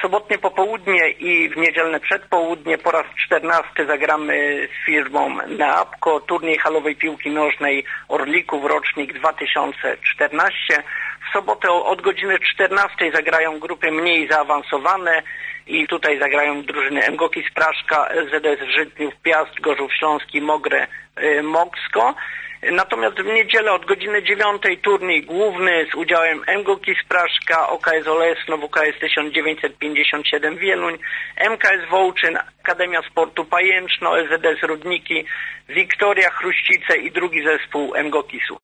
sobotnie popołudnie i w niedzielne przedpołudnie po raz 14 zagramy z firmą Neapco, turniej halowej piłki nożnej Orlików, rocznik 2014. W sobotę od godziny 14 zagrają grupy mniej zaawansowane i tutaj zagrają drużyny MGOKiS Praszka, LZS Żytniów, Piast, Gorzów Śląski, Mogre, Moksko. Natomiast w niedzielę od godziny 9 turniej główny z udziałem MGOKiS Praszka, OKS Olesno, WKS 1957 Wieluń, MKS Wołczyn, Akademia Sportu Pajęczno, LZS Rudniki, Wiktoria Chruścice i drugi zespół MGOKiS-u.